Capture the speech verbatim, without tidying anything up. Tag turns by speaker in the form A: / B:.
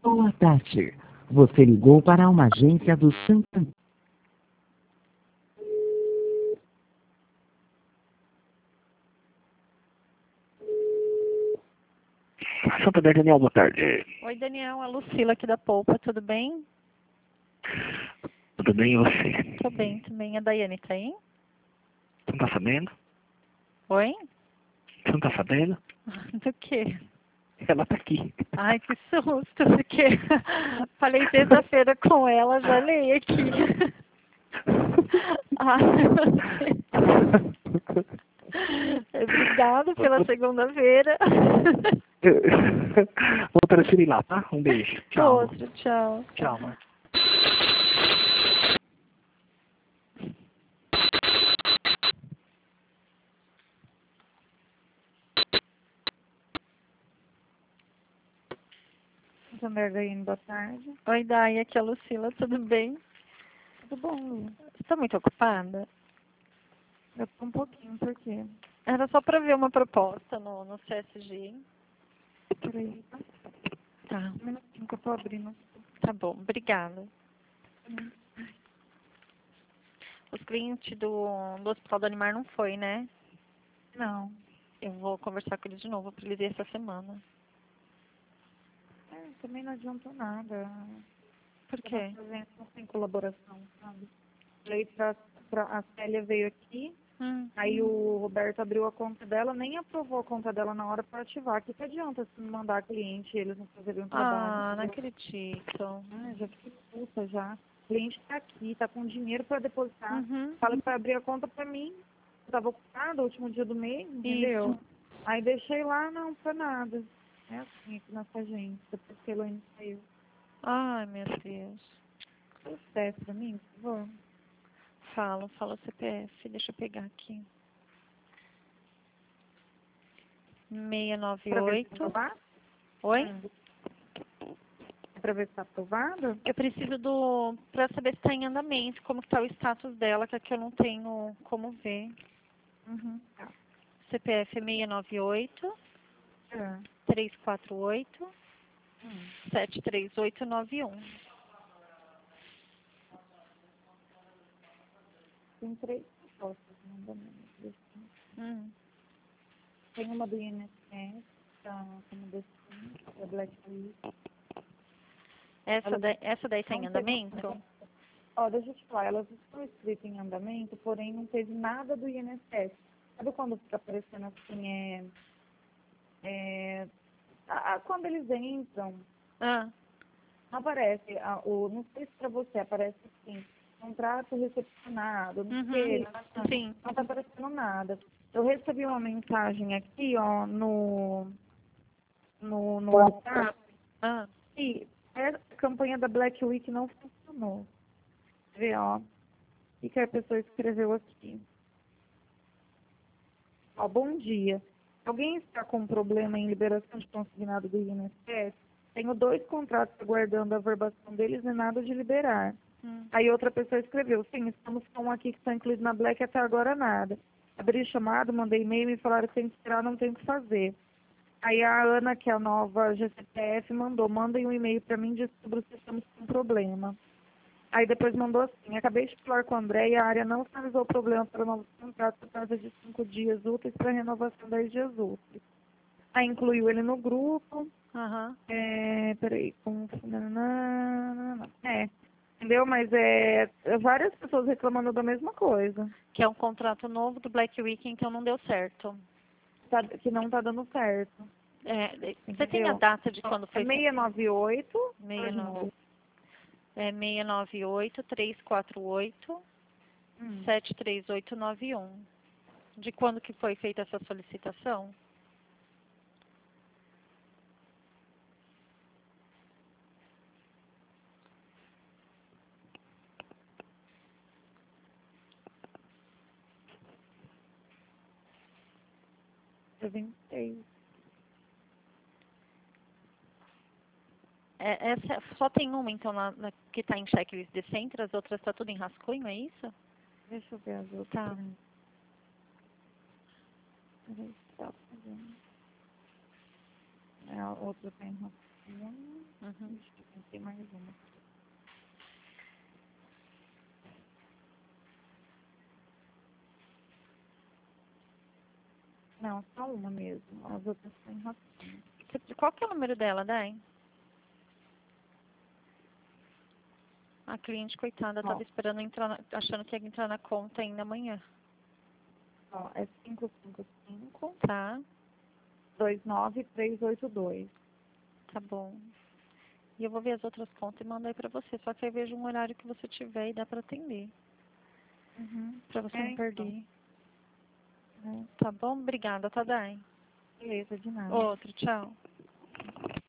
A: Boa tarde. Você ligou para uma agência do Santander.
B: Santander, Daniel, boa tarde.
C: Oi, Daniel, a Lucila aqui da Polpa, tudo bem?
B: Tudo bem e você?
C: Tô bem também. A Daiane tá aí?
B: Você não tá sabendo?
C: Oi?
B: Você não tá sabendo?
C: Do quê?
B: Ela tá aqui.
C: Ai, que susto, porque falei terça-feira com ela, já olhei aqui. Ai, meu Deus. Obrigada pela segunda-feira.
B: Vou transferir lá, tá? Um beijo. Tchau.
C: Outro, tchau.
B: Tchau, mãe.
D: Santander, Daiane, boa tarde.
C: Oi, Dai, aqui é a Lucila, tudo bem?
D: Tudo bom, Lu?
C: Você tá muito ocupada?
D: Eu tô um pouquinho, por quê?
C: Era só pra ver uma proposta no, no C S G.
D: Peraí,
C: Tá,
D: um minutinho que eu tô abrindo.
C: tá bom, obrigada. Os clientes do, do Hospital do Animar não foi, né?
D: Não.
C: Eu vou conversar com eles de novo pra eles ir essa semana.
D: É, também não adiantou nada.
C: Por quê?
D: Nossa gente não tem colaboração, sabe? Falei pra, pra, a Célia veio aqui,
C: Hum.
D: aí o Roberto abriu a conta dela, nem aprovou a conta dela na hora pra ativar. O que, que adianta se não mandar cliente e eles não fazerem o trabalho?
C: Ah, não
D: entendeu?
C: acredito.
D: Ah, já fiquei puta já. O cliente tá aqui, tá com dinheiro pra depositar.
C: Uhum.
D: Fala pra abrir a conta pra mim. Eu tava ocupada, último dia do mês, entendeu?
C: Isso.
D: Aí deixei lá, não foi nada. É assim aqui nessa agência, depois que a Elaine saiu.
C: Ai, meu Deus.
D: Fala o C P F pra mim, por favor.
C: Fala, fala o C P F, deixa eu pegar aqui. seis nove
D: Pra ver se tá
C: oito.
D: aprovado?
C: Oi?
D: Hum. Pra ver se tá aprovado?
C: Eu preciso do... pra saber se tá em andamento, como que tá o status dela, que aqui eu não tenho como ver.
D: Uhum. Tá.
C: C P F é seis nove oito,
D: É.
C: três quatro oito,
D: Hum.
C: sete três oito nove um.
D: Tem três propostas no andamento.
C: Hum.
D: Tem uma do I N S S, tá como destino, da Black Week.
C: Essa,
D: Ela
C: da... Essa daí tá em
D: não teve-
C: andamento?
D: Ó, deixa eu te falar, elas estão escritas em andamento, porém não teve nada do I N S S. Sabe quando fica aparecendo assim, é... é a- a- quando eles entram,
C: Ah,
D: não aparece, a, o, não sei se pra você, aparece assim, contrato recepcionado, não sei,
C: uhum.
D: não,
C: Sim.
D: não tá aparecendo nada. Eu recebi uma mensagem aqui, ó, no, no, no WhatsApp,
C: Ah,
D: e a campanha da Black Week não funcionou. Vê, ó, o que, que a pessoa escreveu aqui. Ó, bom dia. Alguém está com problema em liberação de consignado do I N S S? Tenho dois contratos aguardando a averbação deles e nada de liberar.
C: hum.
D: Aí outra pessoa escreveu, sim, estamos com um aqui que está incluído na Black até agora nada. Abri chamado, mandei e-mail e falaram que tem que esperar, não tem o que fazer. Aí a Ana, que é a nova G C P F, mandou, mandem um e-mail para mim dizendo sobre se estamos com problema. Aí depois mandou assim, acabei de falar com o André e a área não finalizou o problema para novos contratos por causa de cinco dias úteis para renovação dez dias úteis. Aí incluiu ele no grupo,
C: Aham.
D: é, peraí, com... É, entendeu? Mas é, é várias pessoas reclamando da mesma coisa,
C: Que é um contrato novo do Black Week, então não deu certo.
D: tá, que não tá dando certo.
C: É, você
D: Entendeu?
C: tem a data de quando
D: É
C: foi
D: seis nove oito,
C: seis nove É seis nove oito, três quatro oito,
D: hum,
C: sete três oito nove um. De quando que foi feita essa solicitação?
D: dia vinte e seis.
C: É, essa, só tem uma, então, na, na- que está em checklist de centro, as outras está tudo em rascunho, é isso?
D: Deixa eu ver as outras.
C: Tá.
D: Peraí, tá fazendo. É, a outra tem razão. Hum,
C: Uhum.
D: tem mais uma. Não, só uma mesmo. As outras estão em ração.
C: Você- Qual que é o número dela, Dai? A cliente, coitada,
D: Ó.
C: tava esperando entrar, na- achando que ia entrar na conta ainda amanhã.
D: Ó, é cinco cinco cinco,
C: Tá?
D: dois nove três oito dois.
C: Tá bom. E eu vou ver as outras contas e mandar aí pra você. Só que aí vejo um horário que você tiver e dá pra atender.
D: Uhum.
C: Pra você
D: É,
C: não
D: então.
C: perder.
D: É,
C: Tá bom? Obrigada, tá, Dai?
D: beleza, de nada.
C: Outro, tchau.